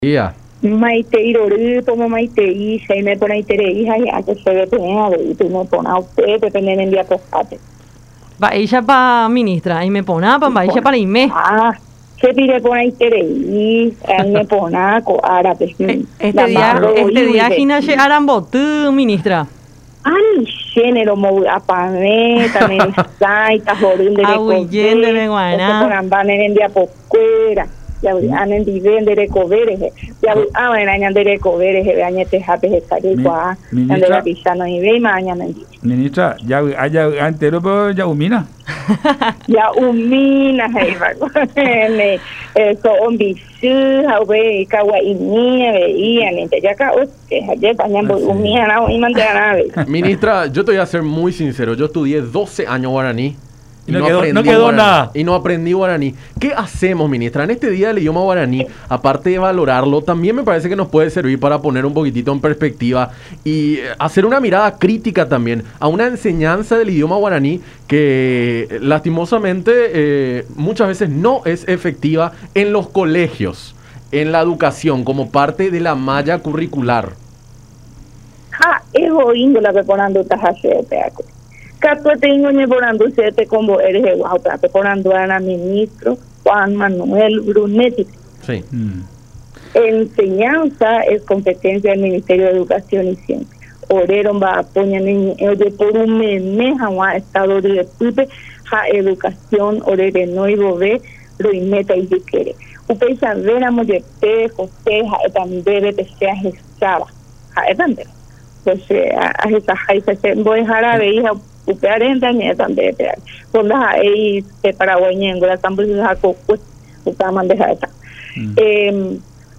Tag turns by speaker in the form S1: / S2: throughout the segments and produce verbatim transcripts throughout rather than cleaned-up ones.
S1: Yeah.
S2: Maite irori como maite hija y me pone itere hija y a que se ve pena y tú me pones a usted depende del día posate.
S3: Va ella pa ministra y me pone pa va ella para irme.
S2: Ah, que pide pone itere y me pone co árabe.
S3: Este día este día ginache arambotu ministra.
S2: Ay, género mo apane también sai ta jorin de
S3: ko. Awuyende de guana.
S2: Por ambane en día pocuera. Ya anen di vende covere ya ah en año de covere he año te hape he sale kwa ande la pisano y ve mañana
S4: ministra ya allá antero pero ya umina
S2: ya umina he va ne so on bisu ha we ka wa ini ve y ante ya ka usted ayer bañan umina na y mandana ve.
S1: Ministra, yo te voy a ser muy sincero, yo estudié doce años guaraní.
S4: Y no, no, quedó, no quedó nada.
S1: Y no aprendí guaraní. ¿Qué hacemos, ministra? En este día del idioma guaraní, aparte de valorarlo, también me parece que nos puede servir para poner un poquitito en perspectiva y hacer una mirada crítica también a una enseñanza del idioma guaraní que lastimosamente eh, muchas veces no es efectiva en los colegios, en la educación, como parte de la malla curricular.
S2: Ja, es oindo la que ponando tajaje peaco. Cato tengo ni porando siete como eres de Guauta, te porando a ministro Juan Manuel Brunetti.
S1: Sí.
S2: Mm. Enseñanza es competencia del Ministerio de Educación y Ciencia. Orero va a poner en el por un mes a estado de pupe ja educación orere no y bobe lo imeta y quiere. Upe saber de pe José ja también debe de ser gestada. Ja también. Pues a esa jaisa se voy jarabe hija upearenta ni también pear cuando ahí se paraguayen la campus de jaco pues utaman de esa eh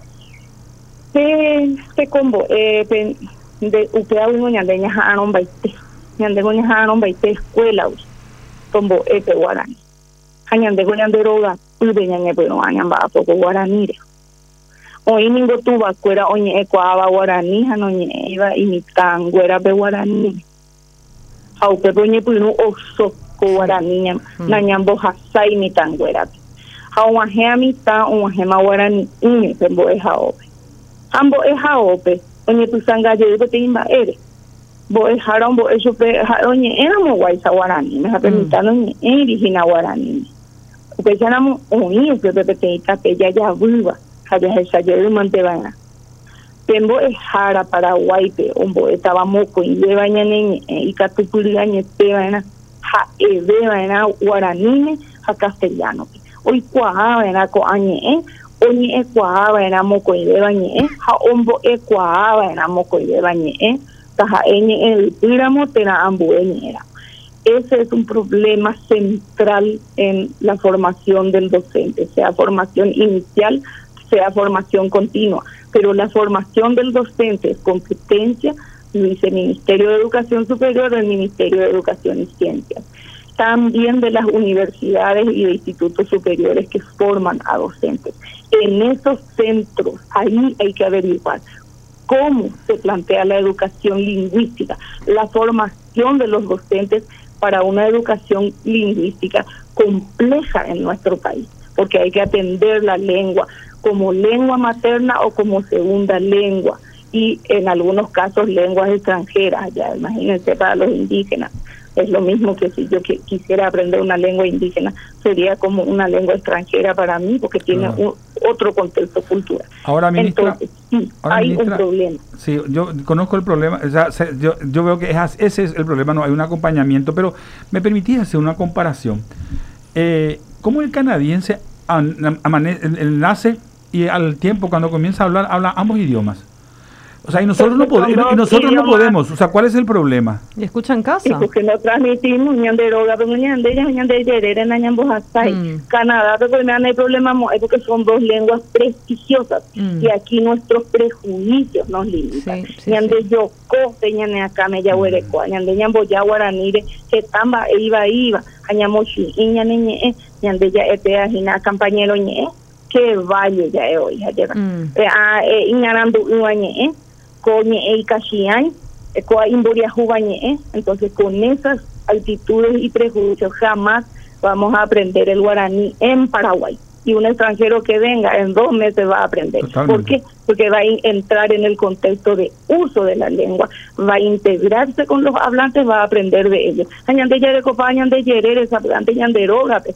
S2: se se combo eh de upea uno ñande ñajaron baite ñande ñajaron baite escuela combo este guarani ñande ñande roga y de ñande pero añan va poco guarani hoy ningo tuba cuera oñe ecuaba guarani hanoñe iba imitan guera be guarani au pepoñe puno oso guarani nañambo hasai mitanguera hau ahe mita un ahe guarani ni pembo e haope ambo e haope oñe pusanga je ko timba ere bo e harambo e supe oñe era mo guaisa guarani me hape mitano ni eri hina guarani upe janamo oñe pepe peita pe ya ya viva haya esa je mantevana Tembo es jara Paraguay pe ombo estaba moco y lleva ñane y catupulga ñete vaina ja eve vaina guaraní ja castellano hoy cuaja vaina co añe oñe e cuaja vaina moco y lleva ñe ja ombo e cuaja vaina moco y lleva ñe taja eñe el píramo tena ambueñera. Ese es un problema central en la formación del docente, sea formación inicial, sea formación continua. Pero la formación del docente es competencia, lo dice el Ministerio de Educación Superior, el Ministerio de Educación y Ciencias. También de las universidades y de institutos superiores que forman a docentes. En esos centros, ahí hay que averiguar cómo se plantea la educación lingüística, la formación de los docentes para una educación lingüística compleja en nuestro país, porque hay que atender la lengua como lengua materna o como segunda lengua y en algunos casos lenguas extranjeras, ya imagínense para los indígenas, es lo mismo que si yo que, quisiera aprender una lengua indígena, sería como una lengua extranjera para mí porque tiene ah. un, otro contexto cultural.
S4: Ahora, ministra,
S2: Entonces, sí,
S4: ahora,
S2: hay
S4: ministra,
S2: un problema.
S4: Sí, yo conozco el problema, o sea, se, yo, yo veo que es, ese es el problema, no hay un acompañamiento, pero me permitís hacer una comparación. Eh, ¿Cómo el canadiense nace y al tiempo cuando comienza a hablar, habla ambos idiomas? O sea, y nosotros no podemos, y nosotros no podemos, o sea, ¿cuál es el problema?
S3: ¿Y escuchan en casa?
S2: Y porque no transmitimos ñande roga, pero ñande ya ñande yerere nañambo hasai. Mm. Canadá, pero no hay problema, es porque son dos lenguas prestigiosas mm. y aquí nuestros prejuicios nos limitan. Sí, sí, ñande sí. Yo coste ñane acá me ya huereco, ñande ñambo ya guaranire, que tamba e iba iba, añamochi y ñane ñe, ñande ya etea jina compañero ñe, que vaya ya e hoy ayer. Mm. Eh a e iñarando uañe, coñe e cachian, e coa imboria jugañe, entonces con esas altitudes y prejuicios jamás vamos a aprender el guaraní en Paraguay. y un extranjero que venga en dos meses va a aprender.
S4: Totalmente.
S2: ¿Por qué? Porque va a entrar en el contexto de uso de la lengua, va a integrarse con los hablantes, va a aprender de ellos. Añande yere copa, añande yerere, hablante añande rógate.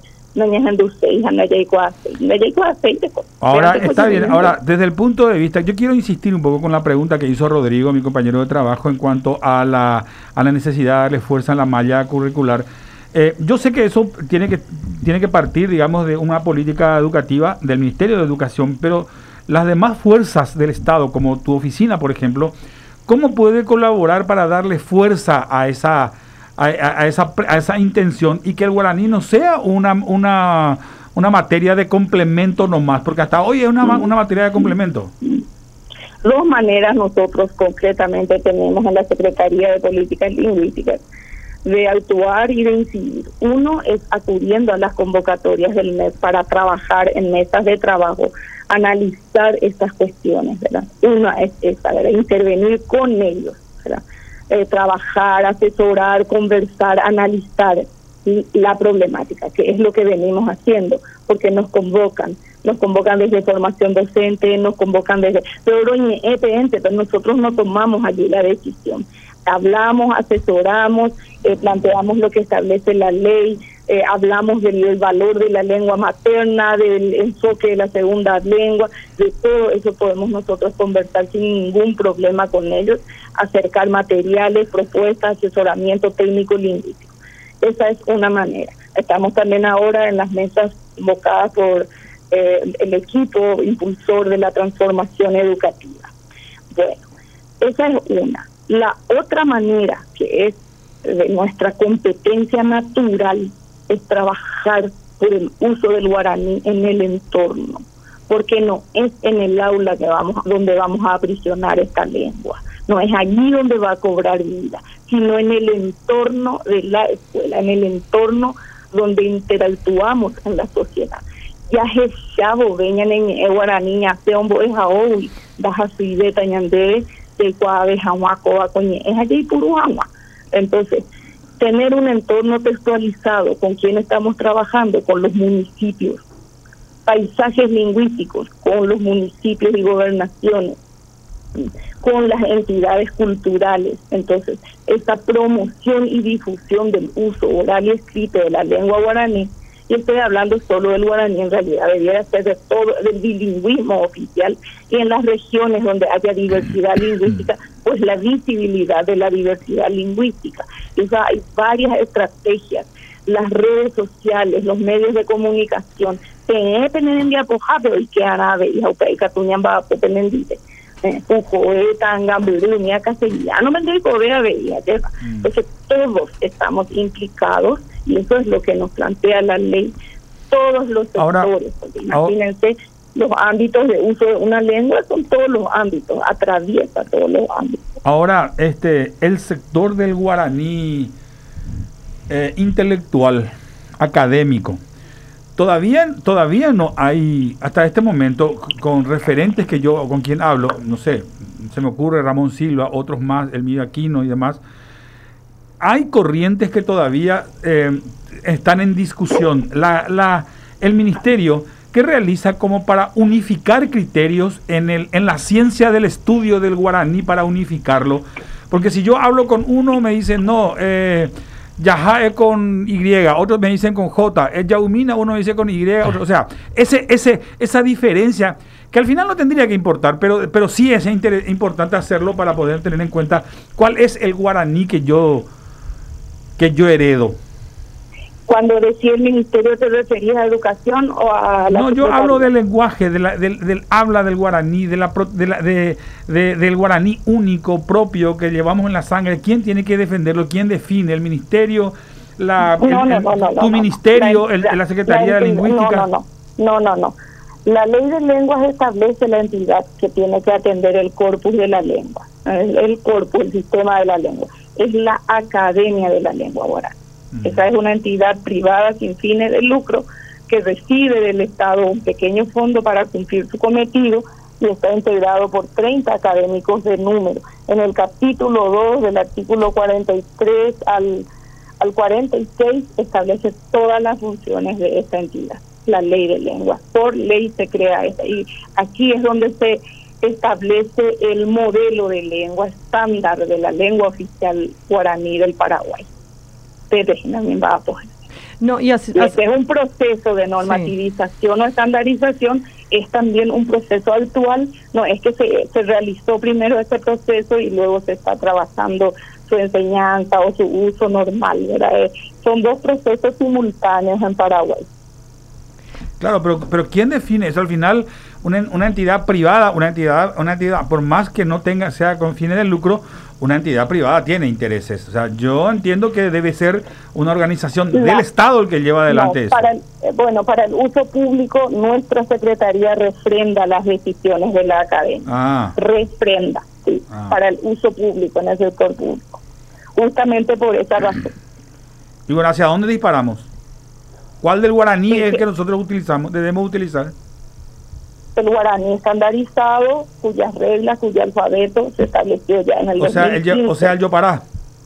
S4: Ahora está bien, ahora desde el punto de vista, yo quiero insistir un poco con la pregunta que hizo Rodrigo, mi compañero de trabajo, en cuanto a la, a la necesidad de darle fuerza en la malla curricular. Eh, yo sé que eso tiene que, tiene que partir, digamos, de una política educativa del Ministerio de Educación, pero las demás fuerzas del Estado, como tu oficina, por ejemplo, ¿cómo puede colaborar para darle fuerza a esa A, a, a, esa, a esa intención y que el guaraní no sea una, una, una materia de complemento nomás, porque hasta hoy es una, una materia de complemento?
S2: Dos maneras nosotros concretamente tenemos en la Secretaría de Políticas Lingüísticas de actuar y de incidir. Uno es acudiendo a las convocatorias del M E S para trabajar en mesas de trabajo, analizar estas cuestiones, ¿verdad? Una es esa, ¿verdad? Intervenir con ellos, ¿verdad? Eh, trabajar, asesorar, conversar, analizar la problemática, que es lo que venimos haciendo, porque nos convocan, nos convocan desde formación docente, nos convocan desde, pero nosotros no tomamos allí la decisión. Hablamos, asesoramos, eh, planteamos lo que establece la ley, eh, hablamos del, del valor de la lengua materna, del enfoque de la segunda lengua, de todo eso podemos nosotros conversar sin ningún problema con ellos, acercar materiales, propuestas, asesoramiento técnico lingüístico. Esa es una manera. Estamos también ahora en las mesas convocadas por eh, el equipo impulsor de la transformación educativa. Bueno, esa es una. La otra manera, que es de nuestra competencia natural, es trabajar por el uso del guaraní en el entorno, porque no es en el aula que vamos, donde vamos a aprisionar esta lengua, no es allí donde va a cobrar vida, sino en el entorno de la escuela, en el entorno donde interactuamos en la sociedad. Ya es chavo, veñan en el guaraní, hace un boe hoy, baja su idea, ñande, de cuave, jahuaco, coñe, es allí puro agua. Entonces, tener un entorno textualizado con quien estamos trabajando, con los municipios, paisajes lingüísticos, con los municipios y gobernaciones, con las entidades culturales. Entonces, esta promoción y difusión del uso oral y escrito de la lengua guaraní, y estoy hablando solo del guaraní, en realidad debiera ser de todo, del bilingüismo oficial, y en las regiones donde haya diversidad lingüística, pues la visibilidad de la diversidad lingüística. O sea, hay varias estrategias, las redes sociales, los medios de comunicación, te penen de apojado y que arabe y aupai catuñan va a penendite. Castellano, me digo, vea, veía, entonces todos estamos implicados y eso es lo que nos plantea la ley, todos los sectores. Ahora, imagínense, ahora, los ámbitos de uso de una lengua son todos los ámbitos, atraviesa todos los ámbitos.
S4: Ahora, este, el sector del guaraní eh, intelectual, académico, Todavía, todavía no hay, hasta este momento, con referentes que yo, con quien hablo, no sé, se me ocurre Ramón Silva, otros más, Elmiro Aquino y demás, hay corrientes que todavía eh, están en discusión. La, la, el ministerio, ¿qué realiza como para unificar criterios en, el, en la ciencia del estudio del guaraní para unificarlo? Porque si yo hablo con uno, me dicen, no, eh, Yaja es con Y, otros me dicen con J, es Yaumina, uno dice con Y, otro, o sea, ese, ese, esa diferencia que al final no tendría que importar, pero, pero sí es inter- importante hacerlo para poder tener en cuenta cuál es el guaraní que yo, que yo heredo.
S2: Cuando decía el ministerio, ¿te referías a educación o a la
S4: No, yo hablo del lenguaje, de la, del, del habla del guaraní, de la, de la, de, de, del guaraní único, propio, que llevamos en la sangre. ¿Quién tiene que defenderlo? ¿Quién define? ¿El ministerio? La,
S2: no,
S4: el,
S2: no,
S4: el,
S2: no, no,
S4: ¿Tu
S2: no,
S4: ministerio?
S2: La,
S4: el,
S2: la,
S4: ¿La Secretaría la, de Lingüística?
S2: No, no, no, no, no, no. La ley de lenguas establece la entidad que tiene que atender el corpus de la lengua, el, el corpus, el sistema de la lengua. Es la Academia de la Lengua Guaraní. Esa es una entidad privada sin fines de lucro que recibe del Estado un pequeño fondo para cumplir su cometido y está integrado por treinta académicos de número. En el capítulo dos del artículo cuarenta y tres al, al cuarenta y seis establece todas las funciones de esta entidad. la ley de lengua. Por ley se crea esta. Y aquí es donde se establece el modelo de lengua estándar de la lengua oficial guaraní del Paraguay. Desde también va a poder.
S3: No, y así,
S2: Este
S3: así-
S2: es un proceso de normativización o estandarización, es también un proceso actual, no es que se, se realizó primero ese proceso y luego se está trabajando su enseñanza o su uso normal, ¿verdad? Eh, son dos procesos simultáneos en Paraguay.
S4: Claro, pero, pero ¿quién define eso? Al final, una, una entidad privada, una entidad, una entidad, por más que no tenga, sea con fines de lucro, una entidad privada tiene intereses. O sea, yo entiendo que debe ser una organización
S2: La-
S4: del Estado el que lleva adelante
S2: No,
S4: eso.
S2: para el- eh, bueno, para el uso público, nuestra Secretaría refrenda las decisiones de la academia.
S4: Ah,
S2: Refrenda, sí,
S4: Ah.
S2: para el uso público, en el sector público. Justamente por esa razón.
S4: y bueno, ¿hacia dónde disparamos? ¿Cuál del guaraní
S2: Sí,
S4: es el
S2: sí.
S4: que nosotros utilizamos, debemos utilizar?
S2: El guaraní estandarizado, cuyas reglas, cuyo alfabeto se estableció ya en el
S4: O sea, el, ye-
S2: dos mil quince.
S4: o sea, el yopará.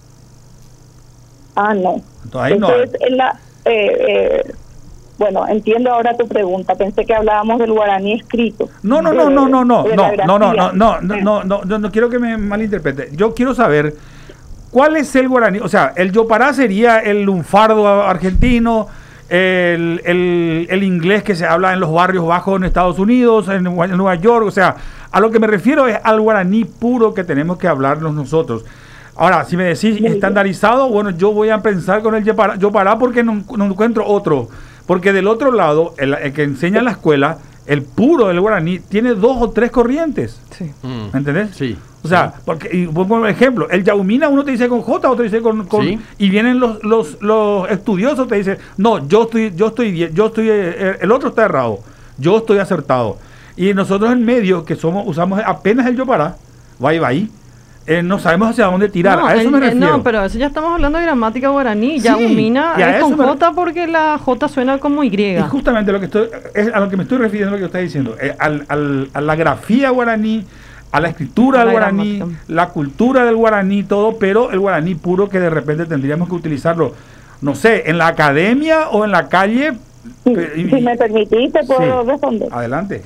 S2: Ah, no.
S4: Entonces, ahí no.
S2: Eso es en la, eh, eh, bueno, entiendo ahora tu pregunta. Pensé que hablábamos del guaraní escrito.
S4: No, no,
S2: de-
S4: no, no, no, no,
S2: de
S4: no,
S2: la
S4: no, no,
S2: grafía.
S4: no, no, no, no, no, no, no quiero que me malinterprete. Yo quiero saber cuál es el guaraní. O sea, el yopará sería el lunfardo argentino, el, el, el inglés que se habla en los barrios bajos en Estados Unidos, en, Nue- en Nueva York. O sea, a lo que me refiero es al guaraní puro que tenemos que hablarnos nosotros. Ahora, si me decís
S2: Muy
S4: estandarizado, bueno, yo voy a pensar con el yopará, yopará porque no, no encuentro otro. Porque del otro lado, el, el que enseña en la escuela, el puro del guaraní, tiene dos o tres corrientes.
S3: sí.
S1: Mm.
S4: ¿Me entendés?
S1: Sí.
S4: O sea, porque, y pongo un ejemplo, el yaumina uno te dice con J, otro dice con, con
S1: Sí.
S4: y vienen los, los, los estudiosos te dicen, no, yo estoy, yo estoy bien, yo estoy, eh, el otro está errado, yo estoy acertado. Y nosotros en medio, que somos, usamos apenas el yopará, va y va ahí, eh, no sabemos hacia dónde tirar,
S3: No,
S4: a eso
S3: el-
S4: me
S3: eh,
S4: refiero.
S3: no, pero eso ya estamos hablando de gramática guaraní.
S4: Sí,
S3: Yaumina
S4: y a
S3: es con
S4: eso me-
S3: J porque la J suena como Y.
S4: Y justamente lo que estoy, es a lo que me estoy refiriendo, lo que usted está diciendo, eh, al, al- a la grafía guaraní, a la escritura
S3: A
S4: del
S3: la
S4: guaraní,
S3: gramática.
S4: la cultura del guaraní, todo, pero el guaraní puro que de repente tendríamos que utilizarlo, no sé, en la academia o en la calle.
S2: Sí,
S4: pe- y-
S2: si me permitís, te puedo
S4: Sí.
S2: responder.
S4: Adelante.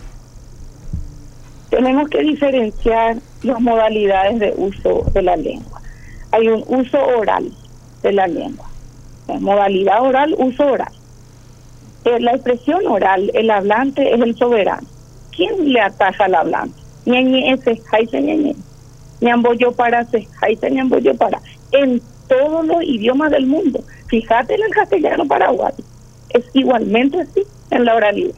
S2: Tenemos que diferenciar las modalidades de uso de la lengua. Hay un uso oral de la lengua. La modalidad oral, uso oral. Eh, La expresión oral, el hablante es el soberano. ¿Quién le ataja al hablante? Ñeñe ese, jaise ñeñe. Ñamboyo para se, jaise ñamboyo para. En todos los idiomas del mundo. Fíjate en el castellano paraguayo. Es igualmente así en la oralidad.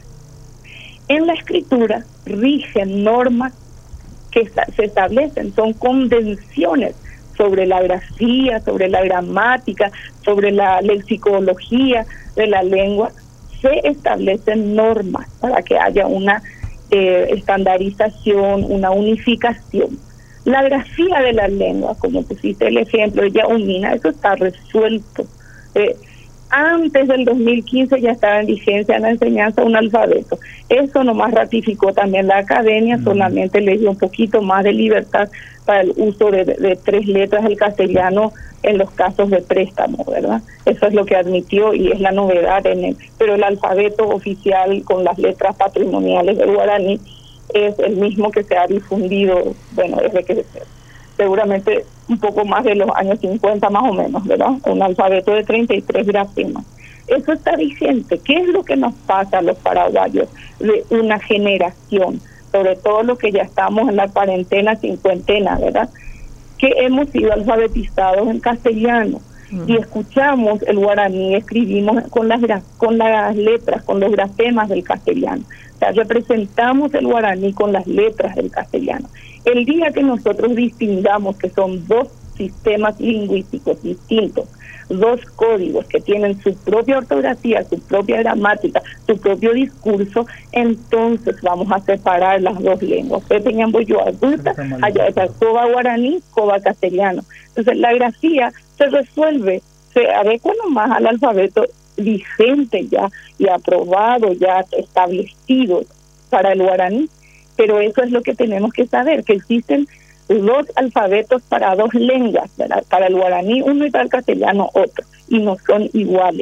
S2: En la escritura rigen normas que esta- se establecen, son convenciones sobre la grafía, sobre la gramática, sobre la lexicología de la lengua. Se establecen normas para que haya una eh, estandarización, una unificación. La grafía de la lengua, como pusiste el ejemplo de Yaumina, eso está resuelto. Eh, Antes del dos mil quince ya estaba en vigencia la enseñanza un alfabeto. Eso nomás ratificó también la academia,
S4: Mm.
S2: solamente le dio un poquito más de libertad para el uso de, de tres letras del castellano en los casos de préstamo, ¿verdad? Eso es lo que admitió y es la novedad en el, pero el alfabeto oficial con las letras patrimoniales del guaraní es el mismo que se ha difundido, bueno, desde que se seguramente un poco más de los años cincuenta más o menos, ¿verdad? Un alfabeto de treinta y tres grafemas. Eso está vigente. ¿Qué es lo que nos pasa a los paraguayos de una generación? Sobre todo los que ya estamos en la cuarentena, cincuentena, ¿verdad? Que hemos sido alfabetizados en castellano y escuchamos el guaraní, escribimos con las, gra- con las letras, con los grafemas del castellano. O sea, representamos el guaraní con las letras del castellano. El día que nosotros distingamos que son dos sistemas lingüísticos distintos, dos códigos que tienen su propia ortografía, su propia gramática, su propio discurso, entonces vamos a separar las dos lenguas. Pepe Ñamboyo adulta, allá está Coba guaraní, Coba castellano. Entonces la grafía se resuelve, se adecua nomás al alfabeto vigente ya y aprobado, ya establecido para el guaraní. Pero eso es lo que tenemos que saber, que existen dos alfabetos para dos lenguas, ¿verdad? Para el guaraní uno y para el castellano otro, y no son iguales.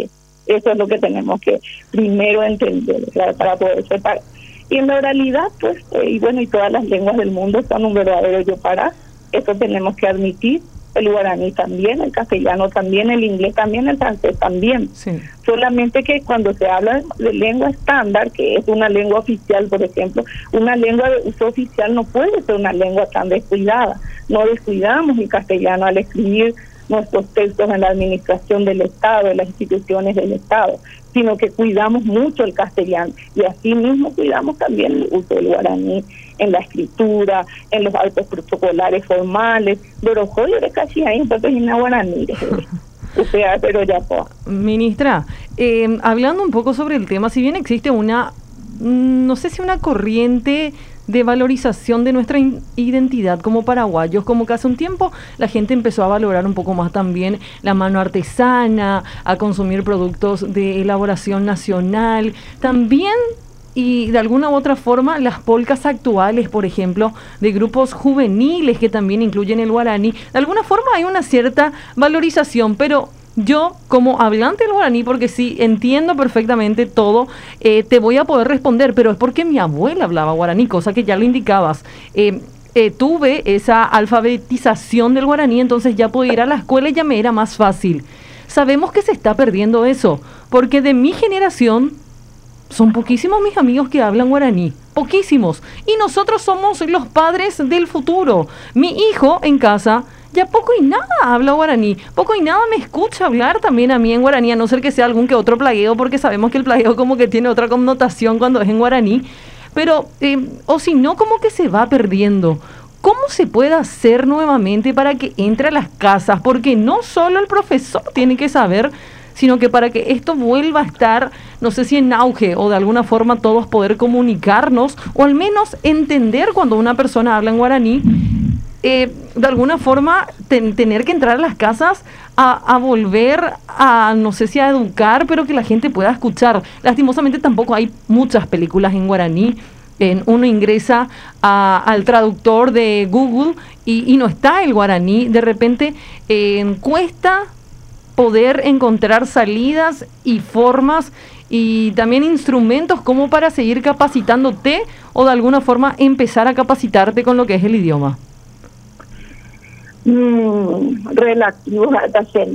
S2: Eso es lo que tenemos que primero entender, ¿verdad? Para poder separar. Y en la oralidad, pues, eh, y bueno, y todas las lenguas del mundo son un verdadero yo para. Eso tenemos que admitir. El guaraní también, el castellano también, el inglés también, el francés también.
S3: Sí.
S2: Solamente que cuando se habla de lengua estándar, que es una lengua oficial, por ejemplo, una lengua de uso oficial no puede ser una lengua tan descuidada. No descuidamos el castellano al escribir nuestros textos en la administración del Estado, en las instituciones del Estado, sino que cuidamos mucho el castellano y así mismo cuidamos también el uso del guaraní en la escritura, en los actos protocolares formales, pero joder, casi ahí entonces en la guaraní, o sea, pero ya pues.
S3: Ministra, eh, hablando un poco sobre el tema, si bien existe una, no sé si una corriente de valorización de nuestra in- identidad como paraguayos, como que hace un tiempo la gente empezó a valorar un poco más también la mano artesana, a consumir productos de elaboración nacional, también y de alguna u otra forma las polcas actuales, por ejemplo, de grupos juveniles que también incluyen el guaraní, de alguna forma hay una cierta valorización, pero yo, como hablante del guaraní, porque sí, entiendo perfectamente todo, eh, te voy a poder responder, pero es porque mi abuela hablaba guaraní, cosa que ya lo indicabas. Eh, eh, tuve esa alfabetización del guaraní, entonces ya podía ir a la escuela y ya me era más fácil. Sabemos que se está perdiendo eso, porque de mi generación son poquísimos mis amigos que hablan guaraní, poquísimos, y nosotros somos los padres del futuro. Mi hijo en casa ya poco y nada habla guaraní, poco y nada me escucha hablar también a mí en guaraní, a no ser que sea algún que otro plagueo, porque sabemos que el plagueo como que tiene otra connotación cuando es en guaraní, pero, eh, o si no, como que se va perdiendo. ¿Cómo se puede hacer nuevamente para que entre a las casas? Porque no solo el profesor tiene que saber, sino que para que esto vuelva a estar, no sé si en auge o de alguna forma todos poder comunicarnos o al menos entender cuando una persona habla en guaraní, eh, de alguna forma ten, tener que entrar a las casas a, a volver a, no sé si a educar, pero que la gente pueda escuchar. Lastimosamente tampoco hay muchas películas en guaraní. En, uno ingresa a, al traductor de Google y, y no está el guaraní. De repente eh, cuesta poder encontrar salidas y formas y también instrumentos como para seguir capacitándote o de alguna forma empezar a capacitarte con lo que es el idioma.
S2: Mm, relativos a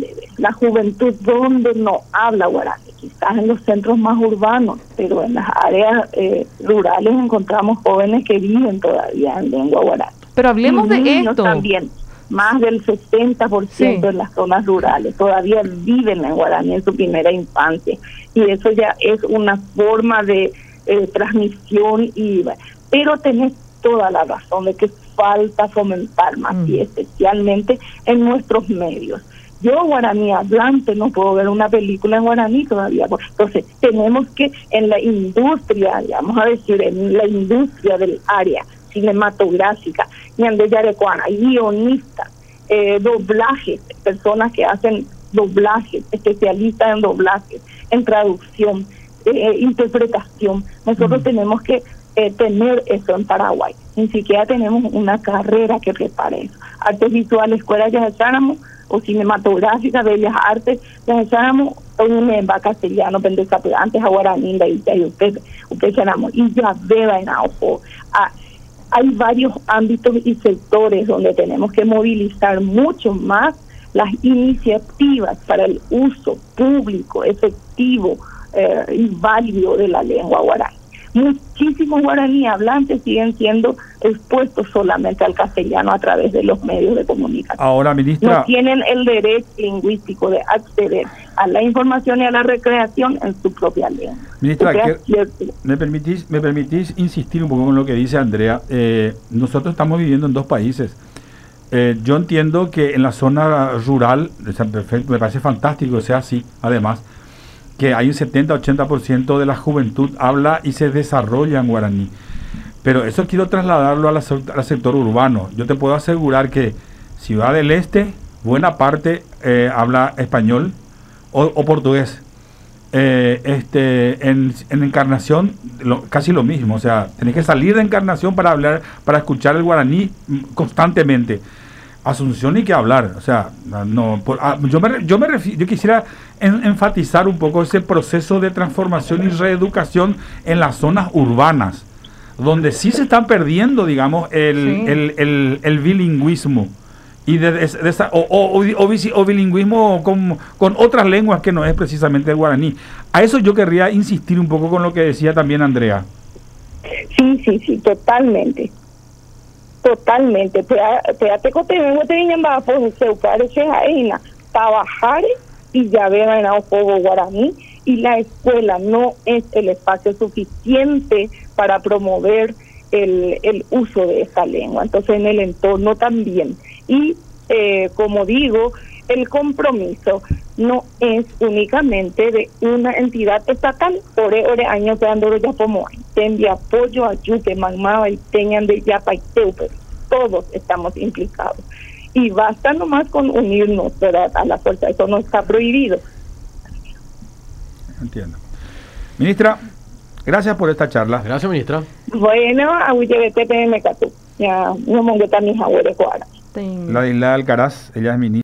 S2: la juventud donde no habla guaraní, quizás en los centros más urbanos, pero en las áreas eh, rurales encontramos jóvenes que viven todavía en lengua guaraní.
S3: Pero hablemos
S2: y
S3: de esto.
S2: También, más del sesenta por ciento
S3: Sí.
S2: en las zonas rurales todavía viven en guaraní en su primera infancia, y eso ya es una forma de eh, transmisión, y pero tenés toda la razón de que falta fomentar más, mm. y especialmente en nuestros medios. Yo, guaraní hablante, no puedo ver una película en guaraní todavía. Entonces, tenemos que en la industria, vamos a decir, en la industria del área cinematográfica, ñande yarecuana, guionistas, eh, doblajes, personas que hacen doblajes, especialistas en doblajes, en traducción, eh, interpretación. Nosotros mm. tenemos que eh, tener eso en Paraguay. Ni siquiera tenemos una carrera que prepare eso. Artes visuales, escuelas ya echáramos, o cinematográfica, bellas artes, ya echáramos, un en castellano, pendeja, antes a guaraní, y usted, usted echáramos, y ya beba en auto. Ah, hay varios ámbitos y sectores donde tenemos que movilizar mucho más las iniciativas para el uso público, efectivo eh, y válido de la lengua guaraní. Muchísimos guaraní hablantes siguen siendo expuestos solamente al castellano a través de los medios de comunicación.
S4: Ahora, ministra,
S2: no tienen el derecho lingüístico de acceder a la información y a la recreación en su propia lengua.
S4: Ministra, que, ¿me permitís, me permitís insistir un poco con lo que dice Andrea? Eh, nosotros estamos viviendo en dos países. Eh, yo entiendo que en la zona rural, me parece fantástico que sea así, además, que hay un setenta a ochenta por ciento de la juventud habla y se desarrolla en guaraní. Pero eso quiero trasladarlo a la, al sector urbano. Yo te puedo asegurar que Ciudad del Este, buena parte eh, habla español o, o portugués. Eh, este, en, en Encarnación, lo, casi lo mismo. O sea, tenés que salir de Encarnación para hablar, para escuchar el guaraní constantemente. Asunción ni que hablar, o sea, no, por, ah, yo, me, yo, me refi- yo quisiera en, enfatizar un poco ese proceso de transformación y reeducación en las zonas urbanas, donde sí se están perdiendo, digamos, el,
S3: Sí.
S4: el, el, el bilingüismo, y de, de, de esa, o, o, o, o, o bilingüismo con, con otras lenguas que no es precisamente el guaraní. A eso yo querría insistir un poco con lo que decía también Andrea.
S2: Sí, sí, sí, totalmente. Totalmente. Te cote vengo te viñan va por se parece a ella trabajar y ya ven a juego guaraní, y la escuela no es el espacio suficiente para promover el, el uso de esta lengua. Entonces en el entorno también. Y eh, como digo, el compromiso no es únicamente de una entidad estatal. Ore, ore, años de andoro ya como hay. Tendi apoyo, ayude, magmaba y tengan de yapa y teupe. Todos estamos implicados. Y basta nomás con unirnos, ¿verdad?, a la fuerza. Eso no está prohibido.
S4: Entiendo. Ministra, gracias por esta charla.
S1: Gracias, ministra.
S2: Bueno, a U Y B T P M Catu. Ya, no mongo también a
S3: Ten-
S4: La Isla Alcaraz, ella es ministra.